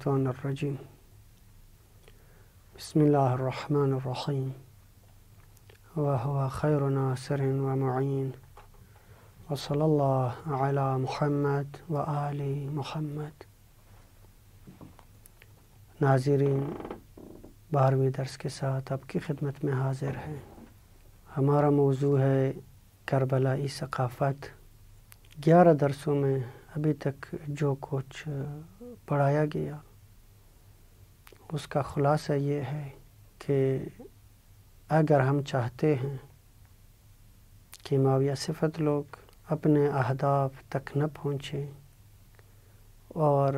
الشیطان الرجیم بسم اللہ الرحمن الرحیم وهو خیر ناصر و معین وصلی اللہ علی محمد و آل محمد۔ ناظرین، 12ویں درس کے ساتھ آپ کی خدمت میں حاضر ہیں۔ ہمارا موضوع ہے کربلائی ثقافت۔ 11 درسوں میں ابھی تک جو کچھ پڑھایا گیا اس کا خلاصہ یہ ہے کہ اگر ہم چاہتے ہیں کہ ماویہ صفت لوگ اپنے اہداف تک نہ پہنچیں اور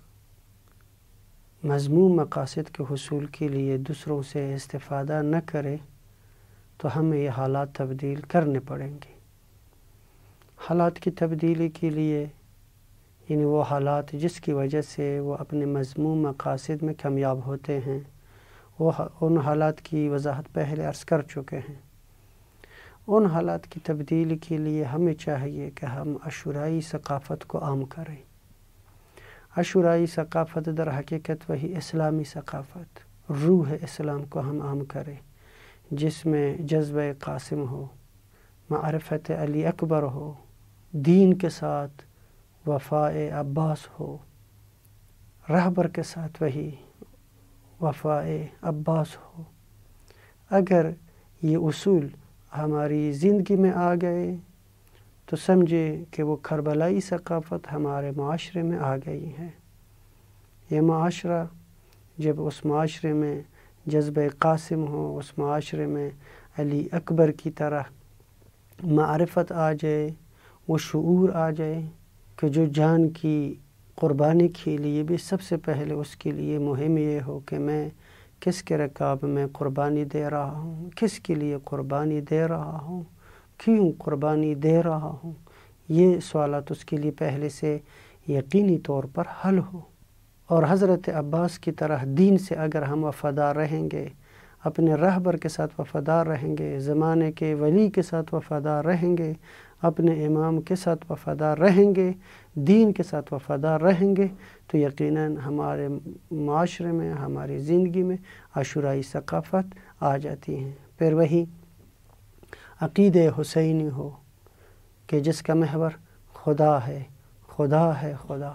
مذموم مقاصد کے حصول کے لیے دوسروں سے استفادہ نہ کرے تو ہمیں یہ حالات تبدیل کرنے پڑیں گے۔ حالات کی تبدیلی کے لیے یعنی وہ حالات جس کی وجہ سے وہ اپنے مذموم مقاصد میں کامیاب ہوتے ہیں، ان حالات کی وضاحت پہلے عرض کر چکے ہیں۔ ان حالات کی تبدیلی کے لیے ہمیں چاہیے کہ ہم عاشورائی ثقافت کو عام کریں۔ عاشورائی ثقافت در حقیقت وہی اسلامی ثقافت، روح اسلام کو ہم عام کریں، جس میں جذبہ قاسم ہو، معرفت علی اکبر ہو، دین کے ساتھ وفاء عباس ہو، رہبر کے ساتھ وہی وفاء عباس ہو۔ اگر یہ اصول ہماری زندگی میں آ گئے تو سمجھے کہ وہ کربلائی ثقافت ہمارے معاشرے میں آ گئی ہے۔ یہ معاشرہ جب اس معاشرے میں جذبہ قاسم ہو، اس معاشرے میں علی اکبر کی طرح معرفت آ جائے، وہ شعور آ جائے کہ جو جان کی قربانی کے لیے بھی سب سے پہلے اس کے لیے مہم یہ ہو کہ میں کس کے رکاب میں قربانی دے رہا ہوں، کس کے لیے قربانی دے رہا ہوں، کیوں قربانی دے رہا ہوں، یہ سوالات اس کے لیے پہلے سے یقینی طور پر حل ہو۔ اور حضرت عباس کی طرح دین سے اگر ہم وفادار رہیں گے، اپنے رہبر کے ساتھ وفادار رہیں گے، زمانے کے ولی کے ساتھ وفادار رہیں گے، اپنے امام کے ساتھ وفادار رہیں گے، دین کے ساتھ وفادار رہیں گے، تو یقیناً ہمارے معاشرے میں، ہماری زندگی میں عاشورائی ثقافت آ جاتی ہیں۔ پھر وہی عقید حسینی ہو کہ جس کا محور خدا ہے، خدا ہے خدا۔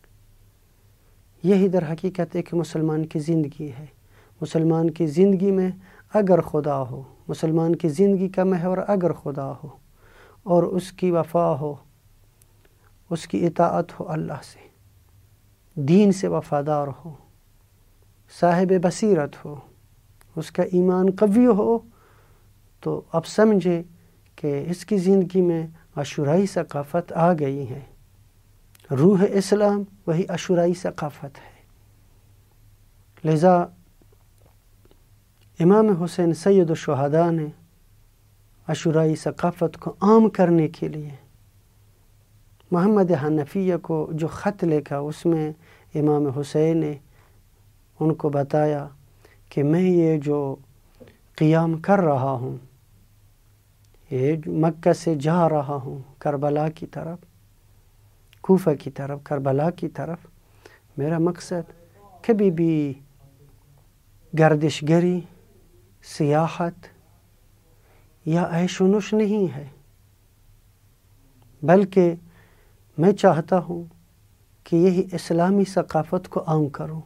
یہی در حقیقت ایک مسلمان کی زندگی ہے۔ مسلمان کی زندگی میں اگر خدا ہو، مسلمان کی زندگی کا محور اگر خدا ہو اور اس کی وفا ہو، اس کی اطاعت ہو اللہ سے، دین سے وفادار ہو، صاحب بصیرت ہو، اس کا ایمان قوی ہو، تو اب سمجھے کہ اس کی زندگی میں عاشورائی ثقافت آ گئی ہے۔ روح اسلام وہی عاشورائی ثقافت ہے۔ لذا امام حسین سید الشہداء نے عاشورائی ثقافت کو عام کرنے کے لیے محمد حنفیہ کو جو خط لکھا، اس میں امام حسین نے ان کو بتایا کہ میں یہ جو قیام کر رہا ہوں، یہ مکہ سے جا رہا ہوں کربلا کی طرف، کوفہ کی طرف، کربلا کی طرف، میرا مقصد کبھی بھی گردش گری، سیاحت یا عیش و نوش نہیں ہے، بلکہ میں چاہتا ہوں کہ یہی اسلامی ثقافت کو عام کروں۔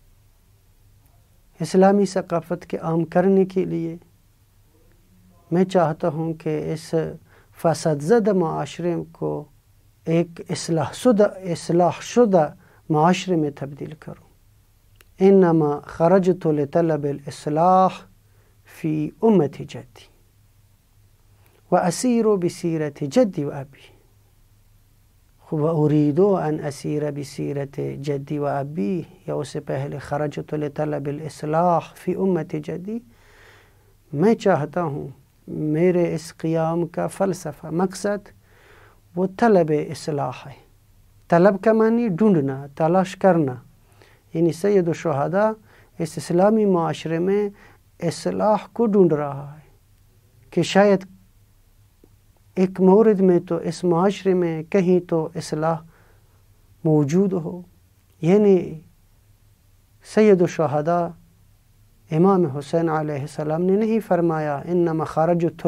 اسلامی ثقافت کے عام کرنے کے لیے میں چاہتا ہوں کہ اس فساد زدہ معاشرے کو ایک اصلاح شدہ معاشرے میں تبدیل کروں۔ انما خرجت لطلب الاصلاح فی امت جدی واسیر بسیرت جدی و ابی وارید ان اسیر بسیرت جدی و ابی، یا اس سے پہلے خرجت لطلب الاصلاح فی امت جدی، میں چاہتا ہوں میرے اس قیام کا فلسفہ، مقصد وہ طلب اصلاح ہے۔ طلب کا معنی ڈھونڈنا، تلاش کرنا، یعنی سید الشہداء اس اسلامی معاشرے میں اصلاح کو ڈھونڈ رہا ہے کہ شاید ایک مورد میں تو اس معاشرے میں کہیں تو اصلاح موجود ہو، یعنی سید الشہداء امام حسین علیہ السلام نے نہیں فرمایا انما خرجت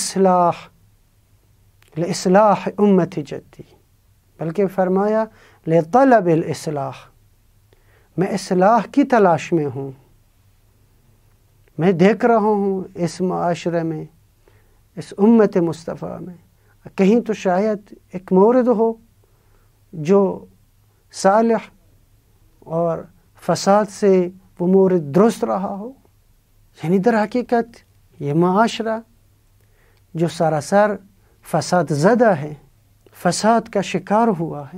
لإصلاح امت جدی، بلکہ فرمایا لطلب الاصلاح، میں اصلاح کی تلاش میں ہوں۔ میں دیکھ رہا ہوں اس معاشرے میں، اس امت مصطفیٰ میں کہیں تو شاید ایک مورد ہو جو صالح اور فساد سے وہ مورد درست رہا ہو۔ یعنی در حقیقت یہ معاشرہ جو سراسر فساد زدہ ہے، فساد کا شکار ہوا ہے،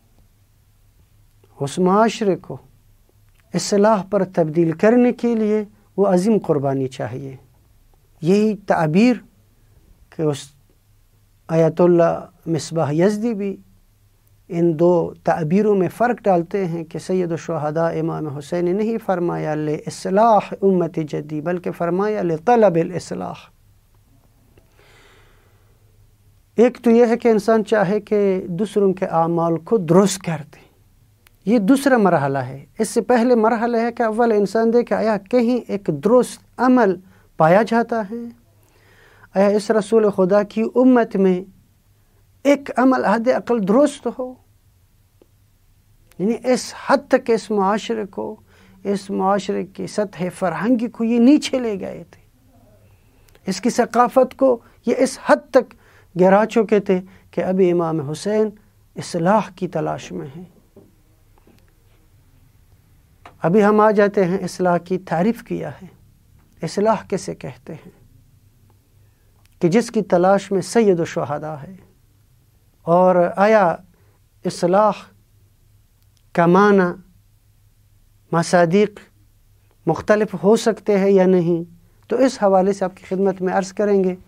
اس معاشرے کو اصلاح پر تبدیل کرنے کے لیے وہ عظیم قربانی چاہیے۔ یہی تعبیر کہ اس آیت اللہ مصباح یزدی بھی ان دو تعبیروں میں فرق ڈالتے ہیں کہ سید الشہداء امام حسین نے نہیں فرمایا لإصلاح امت جدی، بلکہ فرمایا لطلب الاصلاح۔ ایک تو یہ ہے کہ انسان چاہے کہ دوسروں کے اعمال کو درست کر دے، یہ دوسرا مرحلہ ہے۔ اس سے پہلے مرحلہ ہے کہ اول انسان دیکھے آیا کہیں ایک درست عمل پایا جاتا ہے، آیا اس رسول خدا کی امت میں ایک عمل حد اقل درست ہو۔ یعنی اس حد تک اس معاشرے کو، اس معاشرے کی سطح فرہنگی کو یہ نیچے لے گئے تھے، اس کی ثقافت کو یہ اس حد تک گرا چکے تھے کہ ابھی امام حسین اصلاح کی تلاش میں ہیں۔ ابھی ہم آ جاتے ہیں اصلاح کی تعریف کیا ہے، اصلاح کیسے کہتے ہیں کہ جس کی تلاش میں سید الشہداء ہے۔ اور آیا اصلاح کا معنی مصادیق مختلف ہو سکتے ہیں یا نہیں، تو اس حوالے سے آپ کی خدمت میں عرض کریں گے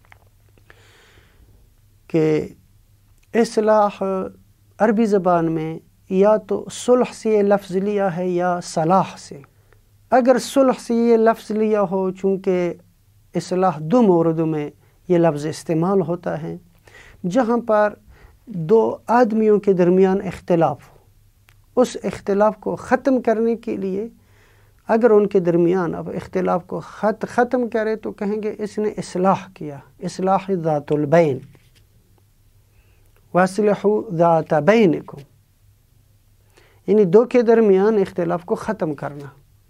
کہ اصلاح عربی زبان میں یا تو صلح سے یہ لفظ لیا ہے یا صلاح سے۔ اگر صلح سے یہ لفظ لیا ہو، چونکہ اصلاح دو موردوں میں یہ لفظ استعمال ہوتا ہے، جہاں پر دو آدمیوں کے درمیان اختلاف ہو، اس اختلاف کو ختم کرنے کے لیے اگر ان کے درمیان اب اختلاف کو ختم کرے تو کہیں گے اس نے اصلاح کیا، اصلاح ذات البین، وَأَصْلِحُوا ذَاتَ بَيْنِكُمْ، یعنی دو کے درمیان اختلاف کو ختم کرنا،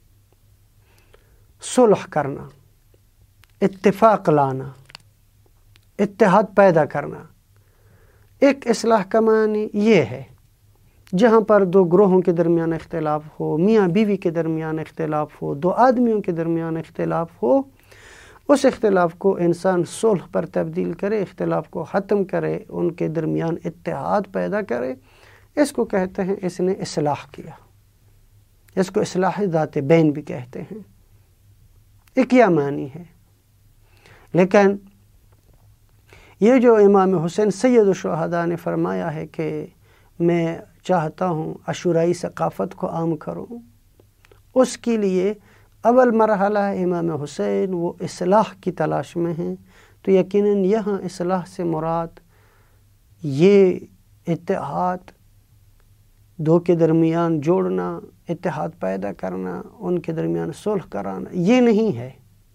صلح کرنا، اتفاق لانا، اتحاد پیدا کرنا۔ ایک اصلاح کا معنی یہ ہے جہاں پر دو گروہوں کے درمیان اختلاف ہو، میاں بیوی کے درمیان اختلاف ہو، دو آدمیوں کے درمیان اختلاف ہو، اس اختلاف کو انسان صلح پر تبدیل کرے، اختلاف کو ختم کرے، ان کے درمیان اتحاد پیدا کرے، اس کو کہتے ہیں اس نے اصلاح کیا۔ اس کو اصلاح ذات بین بھی کہتے ہیں۔ ایک یہ معنی ہے۔ لیکن یہ جو امام حسین سید الشہداء نے فرمایا ہے کہ میں چاہتا ہوں عاشورائی ثقافت کو عام کروں، اس کے لیے اول مرحلہ ہے امام حسین وہ اصلاح کی تلاش میں ہیں، تو یقیناً یہاں اصلاح سے مراد یہ اتحاد، دو کے درمیان جوڑنا، اتحاد پیدا کرنا، ان کے درمیان صلح کرانا، یہ نہیں ہے،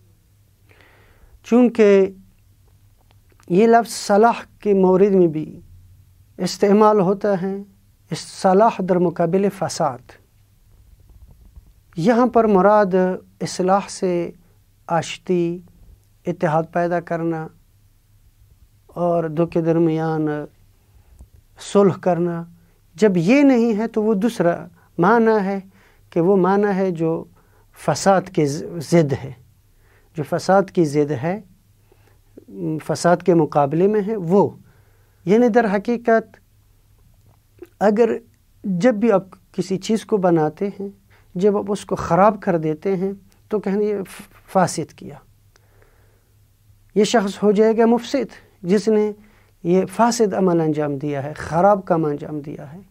چونکہ یہ لفظ صلاح کے مورد میں بھی استعمال ہوتا ہے، صلاح در مقابل فساد۔ یہاں پر مراد اصلاح سے آشتی، اتحاد پیدا کرنا اور دو کے درمیان صلح کرنا۔ جب یہ نہیں ہے تو وہ دوسرا معنی ہے کہ وہ معنی ہے جو فساد کے ضد ہے، جو فساد کی ضد ہے، فساد کے مقابلے میں ہے وہ۔ یعنی در حقیقت اگر جب بھی آپ کسی چیز کو بناتے ہیں، جب آپ اس کو خراب کر دیتے ہیں تو کہنے یہ فاسد کیا، یہ شخص ہو جائے گا مفسد، جس نے یہ فاسد عمل انجام دیا ہے، خراب کام انجام دیا ہے۔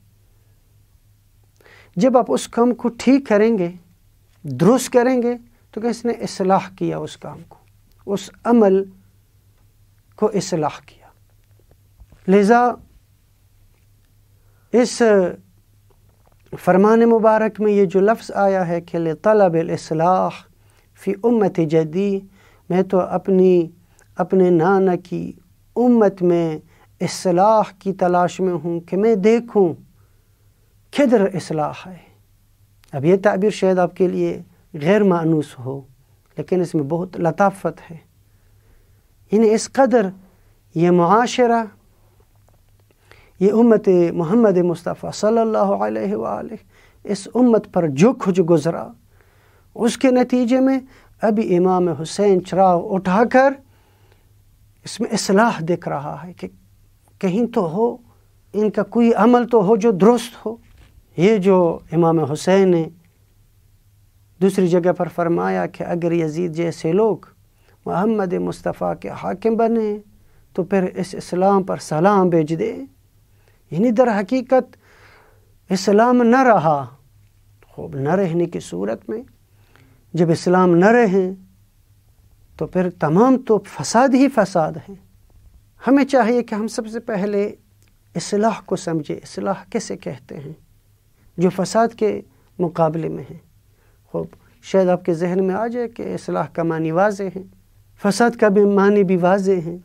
جب آپ اس کام کو ٹھیک کریں گے، درست کریں گے، تو کہ اس نے اصلاح کیا، اس کام کو، اس عمل کو اصلاح کیا۔ لذا اس فرمان مبارک میں یہ جو لفظ آیا ہے کہ لطلب الاصلاح فی امت جدی، میں تو اپنے نانا کی امت میں اصلاح کی تلاش میں ہوں کہ میں دیکھوں کدھر اصلاح ہے۔ اب یہ تعبیر شاید آپ کے لیے غیر مانوس ہو، لیکن اس میں بہت لطافت ہے۔ یعنی اس قدر یہ معاشرہ، یہ امت محمد مصطفیٰ صلی اللہ علیہ وآلہ، اس امت پر جو کچھ گزرا، اس کے نتیجے میں ابھی امام حسین چراغ اٹھا کر اس میں اصلاح دکھ رہا ہے کہ کہیں تو ہو، ان کا کوئی عمل تو ہو جو درست ہو۔ یہ جو امام حسین نے دوسری جگہ پر فرمایا کہ اگر یزید جیسے لوگ محمد مصطفیٰ کے حاکم بنے تو پھر اس اسلام پر سلام بھیج دے، یعنی در حقیقت اسلام نہ رہا۔ خوب نہ رہنے کی صورت میں جب اسلام نہ رہیں تو پھر تمام تو فساد ہی فساد ہے۔ ہمیں چاہیے کہ ہم سب سے پہلے اصلاح کو سمجھے، اصلاح کیسے کہتے ہیں جو فساد کے مقابلے میں ہیں۔ خوب شاید آپ کے ذہن میں آ جائے کہ اصلاح کا معنی واضح ہے، فساد کا بھی معنی بھی واضح ہے،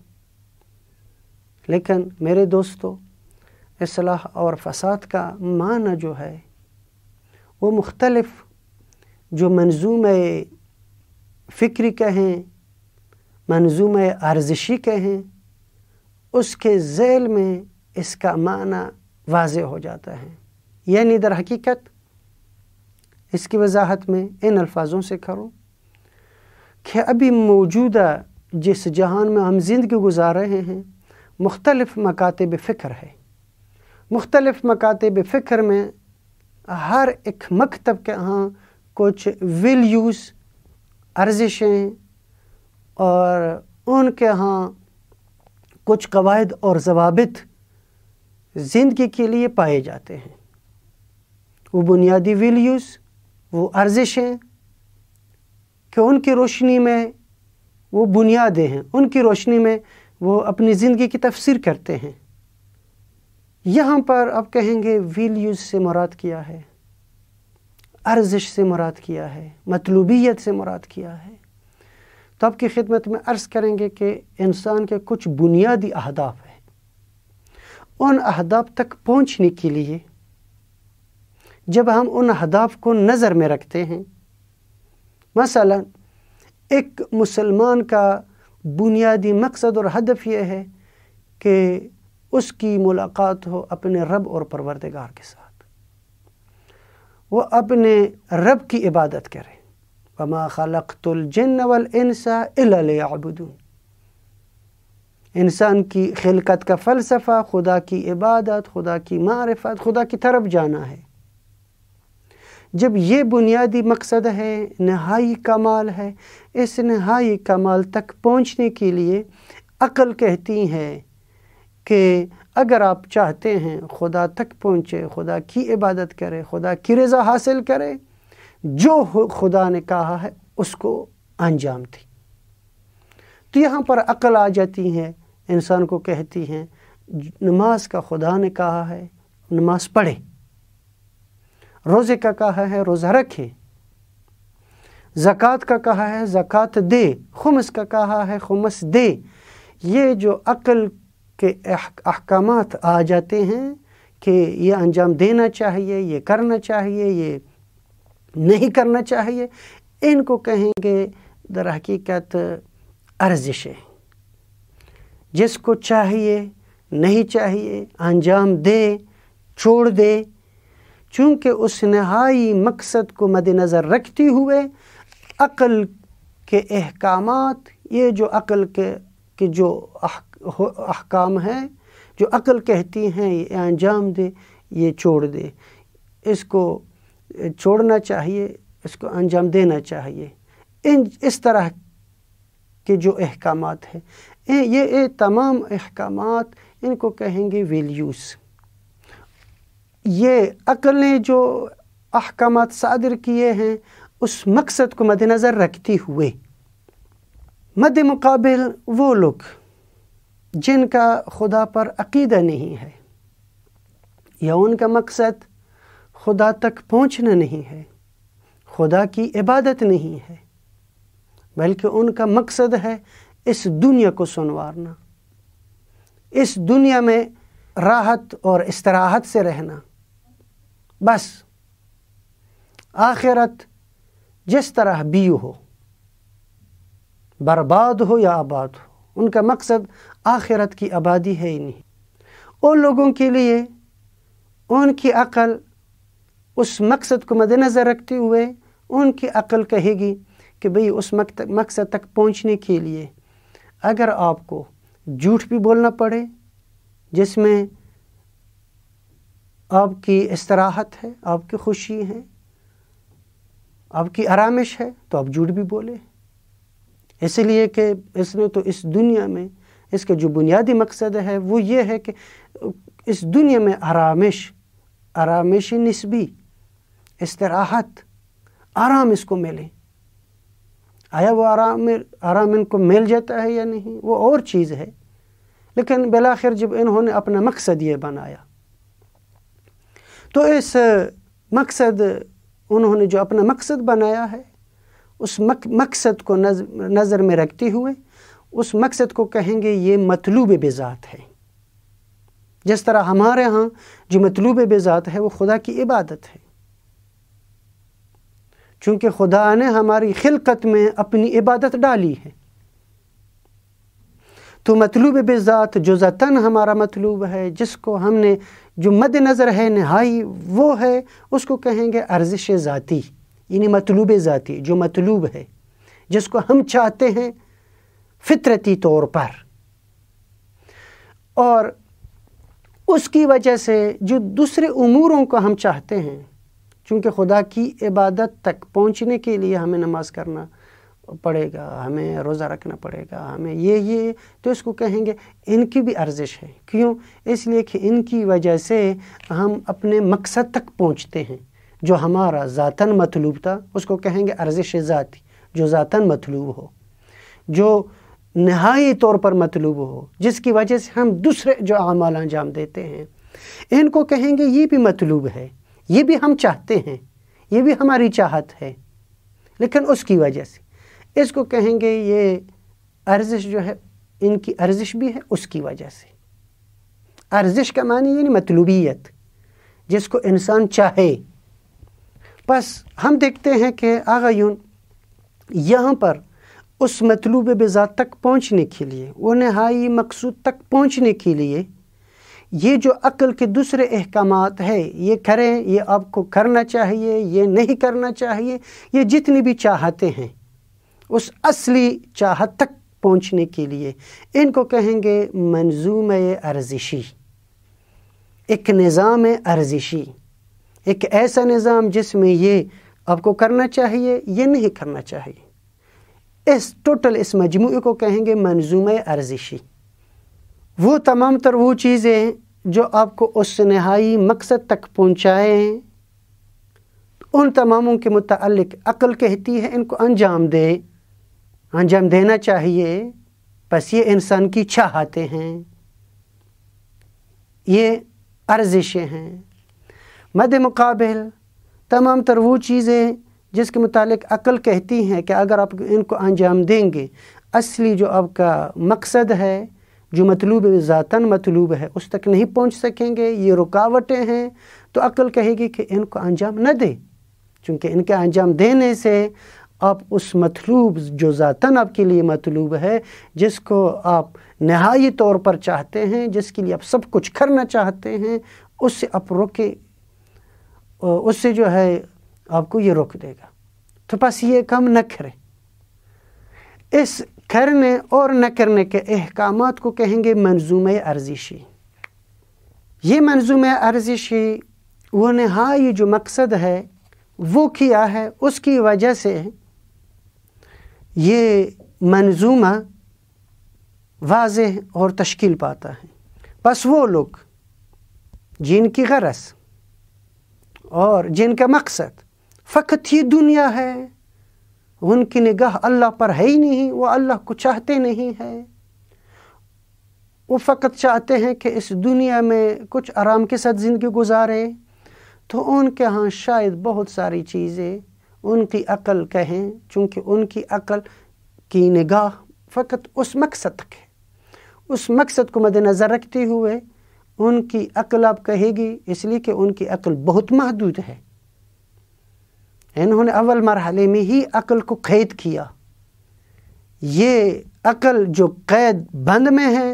لیکن میرے دوستو اصلاح اور فساد کا معنی جو ہے وہ مختلف، جو منظومہ فکری کہیں، منظومہ ارزشی کہیں، اس کے ذیل میں اس کا معنی واضح ہو جاتا ہے۔ یعنی در حقیقت اس کی وضاحت میں ان الفاظوں سے کروں کہ ابھی موجودہ جس جہان میں ہم زندگی گزار رہے ہیں، مختلف مکاتب فکر ہے۔ مختلف مکاتب فکر میں ہر ایک مکتب کے ہاں کچھ ویلیوز، ارزشیں، اور ان کے ہاں کچھ قواعد اور ضوابط زندگی کے لیے پائے جاتے ہیں۔ وہ بنیادی ویلیوز، وہ ارزشیں کہ ان کی روشنی میں وہ بنیادیں ہیں، ان کی روشنی میں وہ اپنی زندگی کی تفسیر کرتے ہیں۔ یہاں پر آپ کہیں گے ویلیوز سے مراد کیا ہے، ارزش سے مراد کیا ہے، مطلوبیت سے مراد کیا ہے، تو آپ کی خدمت میں عرض کریں گے کہ انسان کے کچھ بنیادی اہداف ہیں۔ ان اہداف تک پہنچنے کے لیے جب ہم ان اہداف کو نظر میں رکھتے ہیں، مثلا ایک مسلمان کا بنیادی مقصد اور ہدف یہ ہے کہ اس کی ملاقات ہو اپنے رب اور پروردگار کے ساتھ، وہ اپنے رب کی عبادت کرے۔ وَمَا خَلَقْتُ الْجِنَّ وَالْإِنسَ إِلَّا لِيَعْبُدُونَ۔ انسان کی خلقت کا فلسفہ خدا کی عبادت، خدا کی معرفت، خدا کی طرف جانا ہے۔ جب یہ بنیادی مقصد ہے، نہائی کمال ہے، اس نہائی کمال تک پہنچنے کے لیے عقل کہتی ہے کہ اگر آپ چاہتے ہیں خدا تک پہنچے، خدا کی عبادت کرے، خدا کی رضا حاصل کرے، جو خدا نے کہا ہے اس کو انجام دی۔ تو یہاں پر عقل آ جاتی ہے، انسان کو کہتی ہے نماز کا خدا نے کہا ہے نماز پڑھے، روزے کا کہا ہے روزہ رکھے، زکوٰۃ کا کہا ہے زکوٰۃ دے، خمس کا کہا ہے خمس دے۔ یہ جو عقل کے احکامات آ جاتے ہیں کہ یہ انجام دینا چاہیے، یہ کرنا چاہیے، یہ نہیں کرنا چاہیے، ان کو کہیں گے در حقیقت ارزشیں۔ جس کو چاہیے، نہیں چاہیے، انجام دے، چھوڑ دے، چونکہ اس نہائی مقصد کو مد نظر رکھتے ہوئے عقل کے احکامات، یہ جو عقل کے جو احکام ہیں، جو عقل کہتی ہیں یہ انجام دے، یہ چھوڑ دے، اس کو چھوڑنا چاہیے، اس کو انجام دینا چاہیے، اس طرح کے جو احکامات ہیں، یہ تمام احکامات ان کو کہیں گے ویلیوز۔ یہ عقل نے جو احکامات صادر کیے ہیں اس مقصد کو مد نظر رکھتے ہوئے، مد مقابل وہ لوگ جن کا خدا پر عقیدہ نہیں ہے، یا ان کا مقصد خدا تک پہنچنا نہیں ہے، خدا کی عبادت نہیں ہے، بلکہ ان کا مقصد ہے اس دنیا کو سنوارنا، اس دنیا میں راحت اور استراحت سے رہنا، بس آخرت جس طرح بھی ہو، برباد ہو یا آباد ہو، ان کا مقصد آخرت کی آبادی ہے ہی نہیں۔ ان لوگوں کے لیے ان کی عقل اس مقصد کو مد نظر رکھتے ہوئے ان کی عقل کہے گی کہ بھئی اس مقصد تک پہنچنے کے لیے اگر آپ کو جھوٹ بھی بولنا پڑے جس میں آپ کی استراحت ہے، آپ کی خوشی ہے، آپ کی آرامش ہے، تو آپ جھوٹ بھی بولے، اس لیے کہ اس نے تو اس دنیا میں اس کا جو بنیادی مقصد ہے وہ یہ ہے کہ اس دنیا میں آرامش نسبی، استراحت، آرام اس کو ملے۔ آیا وہ آرام ان کو مل جاتا ہے یا نہیں وہ اور چیز ہے، لیکن بالآخر جب انہوں نے اپنا مقصد یہ بنایا تو اس مقصد انہوں نے جو اپنا مقصد بنایا ہے اس مقصد کو نظر میں رکھتے ہوئے اس مقصد کو کہیں گے یہ مطلوب بذات ہے۔ جس طرح ہمارے ہاں جو مطلوب بذات ہے وہ خدا کی عبادت ہے، چونکہ خدا نے ہماری خلقت میں اپنی عبادت ڈالی ہے، تو مطلوب بذات جو ذاتاً ہمارا مطلوب ہے، جس کو ہم نے جو مد نظر ہے نہائی وہ ہے، اس کو کہیں گے ارزش ذاتی، یعنی مطلوب ذاتی، جو مطلوب ہے، جس کو ہم چاہتے ہیں فطرتی طور پر، اور اس کی وجہ سے جو دوسرے اموروں کو ہم چاہتے ہیں، چونکہ خدا کی عبادت تک پہنچنے کے لیے ہمیں نماز کرنا پڑے گا، ہمیں روزہ رکھنا پڑے گا، ہمیں یہ تو اس کو کہیں گے ان کی بھی ارزش ہے۔ کیوں؟ اس لیے کہ ان کی وجہ سے ہم اپنے مقصد تک پہنچتے ہیں، جو ہمارا ذاتاً مطلوب تھا اس کو کہیں گے ارزش ذاتی، جو ذاتاً مطلوب ہو، جو نہایی طور پر مطلوب ہو، جس کی وجہ سے ہم دوسرے جو اعمال انجام دیتے ہیں ان کو کہیں گے یہ بھی مطلوب ہے، یہ بھی ہم چاہتے ہیں، یہ بھی ہماری چاہت ہے، لیکن اس کی وجہ سے اس کو کہیں گے یہ ارزش جو ہے، ان کی ارزش بھی ہے اس کی وجہ سے۔ ارزش کا معنی یعنی مطلوبیت، جس کو انسان چاہے۔ بس ہم دیکھتے ہیں کہ آغایون یہاں پر اس مطلوب بذات تک پہنچنے کے لیے، وہ نہائی مقصود تک پہنچنے کے لیے یہ جو عقل کے دوسرے احکامات ہے، یہ کریں، یہ آپ کو کرنا چاہیے، یہ نہیں کرنا چاہیے، یہ جتنی بھی چاہتے ہیں اس اصلی چاہت تک پہنچنے کے لیے ان کو کہیں گے منظومہ ارزشی، ایک نظام ارزشی، ایک ایسا نظام جس میں یہ آپ کو کرنا چاہیے، یہ نہیں کرنا چاہیے۔ اس مجموعے کو کہیں گے منظومہ ارزشی۔ وہ تمام تر وہ چیزیں جو آپ کو اس نہائی مقصد تک پہنچائیں، ان تماموں کے متعلق عقل کہتی ہے ان کو انجام دینا چاہیے، بس یہ انسان کی چاہتے ہیں، یہ ارزشیں ہیں۔ مد مقابل تمام تر وہ چیزیں جس کے متعلق عقل کہتی ہیں کہ اگر آپ ان کو انجام دیں گے، اصلی جو آپ کا مقصد ہے، جو مطلوب ذاتاً مطلوب ہے، اس تک نہیں پہنچ سکیں گے، یہ رکاوٹیں ہیں، تو عقل کہے گی کہ ان کو انجام نہ دے، چونکہ ان کے انجام دینے سے آپ اس مطلوب جو ذاتاً آپ کے لیے مطلوب ہے، جس کو آپ نہایی طور پر چاہتے ہیں، جس کے لیے آپ سب کچھ کرنا چاہتے ہیں، اس سے آپ روکے، اس سے جو ہے آپ کو یہ روک دے گا۔ تو بس یہ کام نہ کریں۔ اس کرنے اور نہ کرنے کے احکامات کو کہیں گے منظومہ ارزشی۔ یہ منظومہ ارزشی وہ نہائی جو مقصد ہے وہ کیا ہے، اس کی وجہ سے یہ منظومہ واضح اور تشکیل پاتا ہے۔ بس وہ لوگ جن کی غرض اور جن کا مقصد فقط یہ دنیا ہے، ان کی نگاہ اللہ پر ہے ہی نہیں، وہ اللہ کو چاہتے نہیں ہے، وہ فقط چاہتے ہیں کہ اس دنیا میں کچھ آرام کے ساتھ زندگی گزارے، تو ان کے ہاں شاید بہت ساری چیزیں ان کی عقل کہیں، چونکہ ان کی عقل کی نگاہ فقط اس مقصد تک ہے، اس مقصد کو مد نظر رکھتے ہوئے ان کی عقل آپ کہے گی، اس لیے کہ ان کی عقل بہت محدود ہے۔ انہوں نے اول مرحلے میں ہی عقل کو قید کیا۔ یہ عقل جو قید بند میں ہے،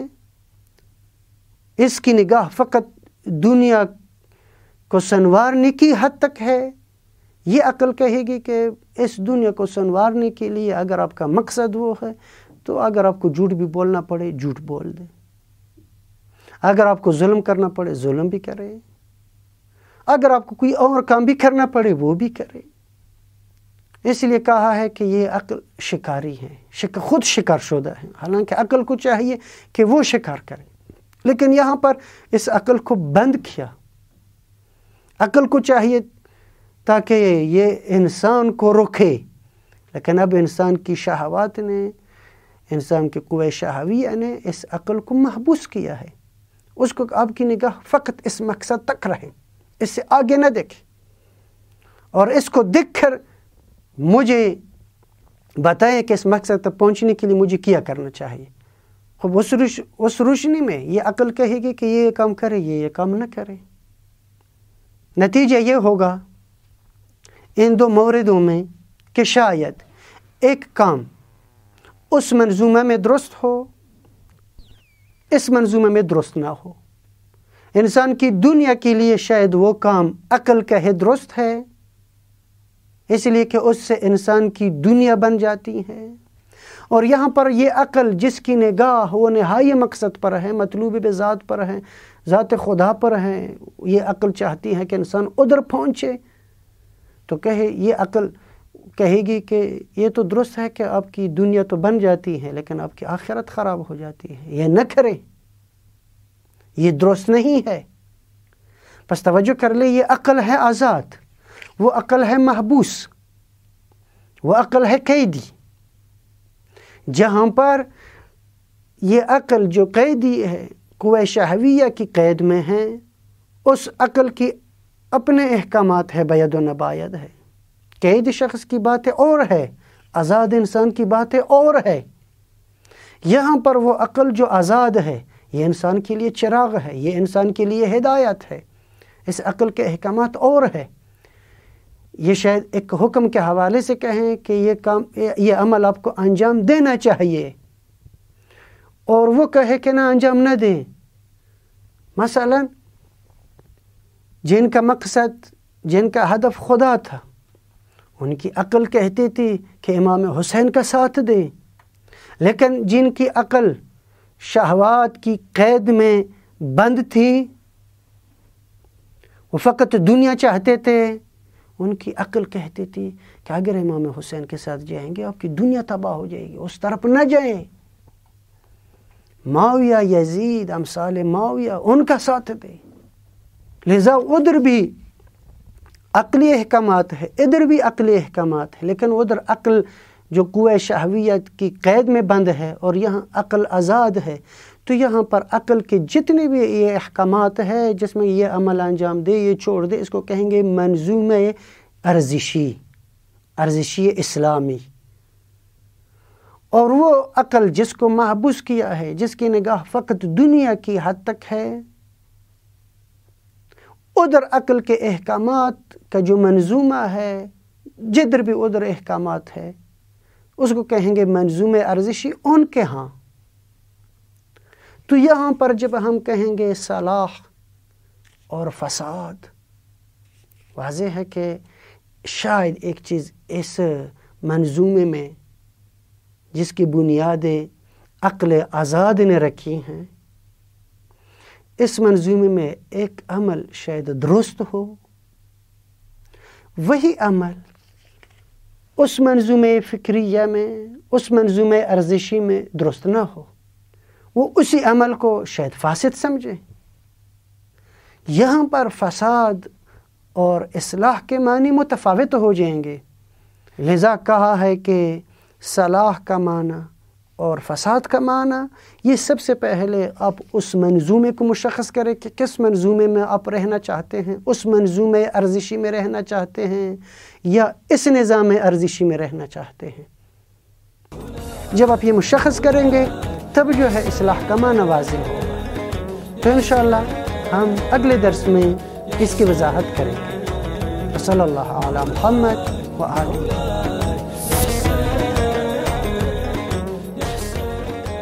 اس کی نگاہ فقط دنیا کو سنوارنے کی حد تک ہے۔ یہ عقل کہے گی کہ اس دنیا کو سنوارنے کے لیے اگر آپ کا مقصد وہ ہے تو اگر آپ کو جھوٹ بھی بولنا پڑے جھوٹ بول دیں، اگر آپ کو ظلم کرنا پڑے ظلم بھی کرے، اگر آپ کو کوئی اور کام بھی کرنا پڑے وہ بھی کرے۔ اس لیے کہا ہے کہ یہ عقل شکاری ہے، خود شکار شدہ ہے، حالانکہ عقل کو چاہیے کہ وہ شکار کرے، لیکن یہاں پر اس عقل کو بند کیا۔ عقل کو چاہیے تاکہ یہ انسان کو روکے، لیکن اب انسان کی شہوات نے، انسان کے قوہ شہویہ نے اس عقل کو محبوس کیا ہے۔ اس کو آپ کی نگاہ فقط اس مقصد تک رہے، اس سے آگے نہ دیکھے، اور اس کو دیکھ کر مجھے بتائیں کہ اس مقصد تک پہنچنے کے لیے مجھے کیا کرنا چاہیے۔ خب اس روشنی میں یہ عقل کہے گی کہ یہ کام کرے، یہ کام نہ کرے۔ نتیجہ یہ ہوگا ان دو موردوں میں کہ شاید ایک کام اس منظومہ میں درست ہو، اس منظومے میں درست نہ ہو۔ انسان کی دنیا کے لیے شاید وہ کام عقل کہے درست ہے، اس لیے کہ اس سے انسان کی دنیا بن جاتی ہے، اور یہاں پر یہ عقل جس کی نگاہ وہ نہائی مقصد پر ہے، مطلوب بذات پر ہے، ذات خدا پر ہے، یہ عقل چاہتی ہے کہ انسان ادھر پہنچے، تو یہ عقل کہے گی کہ یہ تو درست ہے کہ آپ کی دنیا تو بن جاتی ہے لیکن آپ کی آخرت خراب ہو جاتی ہے، یہ نہ کرے، یہ درست نہیں ہے۔ پس توجہ کر لے، یہ عقل ہے آزاد، وہ عقل ہے محبوس، وہ عقل ہے قیدی۔ جہاں پر یہ عقل جو قیدی ہے، قوہ شہویہ کی قید میں ہے، اس عقل کی اپنے احکامات ہے، باید و نباید ہے۔ قید شخص کی باتیں اور ہے، آزاد انسان کی باتیں اور ہے۔ یہاں پر وہ عقل جو آزاد ہے، یہ انسان کے لیے چراغ ہے، یہ انسان کے لیے ہدایت ہے، اس عقل کے احکامات اور ہے۔ یہ شاید ایک حکم کے حوالے سے کہیں کہ یہ عمل آپ کو انجام دینا چاہیے، اور وہ کہے کہ نہ انجام نہ دیں۔ مثلا جن کا مقصد، جن کا ہدف خدا تھا، ان کی عقل کہتی تھی کہ امام حسین کا ساتھ دیں، لیکن جن کی عقل شہوات کی قید میں بند تھی، وہ فقط دنیا چاہتے تھے، ان کی عقل کہتی تھی کہ اگر امام حسین کے ساتھ جائیں گے آپ کی دنیا تباہ ہو جائے گی، اس طرف نہ جائیں۔ معاویہ، یزید، امثال معاویہ، ان کا ساتھ دیں۔ لہذا ادھر بھی عقلی احکامات ہے، ادھر بھی عقلی احکامات ہے، لیکن ادھر عقل جو قوہ شہویت کی قید میں بند ہے اور یہاں عقل آزاد ہے، تو یہاں پر عقل کے جتنے بھی یہ احکامات ہے جس میں یہ عمل انجام دے، یہ چھوڑ دے، اس کو کہیں گے منظومہ ارزشی اسلامی۔ اور وہ عقل جس کو محبوس کیا ہے، جس کی نگاہ فقط دنیا کی حد تک ہے، ادھر عقل کے احکامات کا جو منظومہ ہے، جدھر بھی ادھر احکامات ہے، اس کو کہیں گے منظومہ ارزشی ان کے ہاں۔ تو یہاں پر جب ہم کہیں گے صلاح اور فساد، واضح ہے کہ شاید ایک چیز اس منظومے میں جس کی بنیادیں عقل آزاد نے رکھی ہیں، اس منظومے میں ایک عمل شاید درست ہو، وہی عمل اس منظومے فکریہ میں، اس منظومے ارزشی میں درست نہ ہو، وہ اسی عمل کو شاید فاسد سمجھے۔ یہاں پر فساد اور اصلاح کے معنی متفاوت ہو جائیں گے، لذا کہا ہے کہ صلاح کا معنی اور فساد کا معنی، یہ سب سے پہلے آپ اس منظومے کو مشخص کریں کہ کس منظومے میں آپ رہنا چاہتے ہیں، اس منظومے ارزشی میں رہنا چاہتے ہیں یا اس نظام ارزشی میں رہنا چاہتے ہیں۔ جب آپ یہ مشخص کریں گے تب جو ہے اصلاح کا معنی واضح ہوگا۔ تو انشاءاللہ ہم اگلے درس میں اس کی وضاحت کریں گے۔ صلی اللہ علی محمد و آلہ۔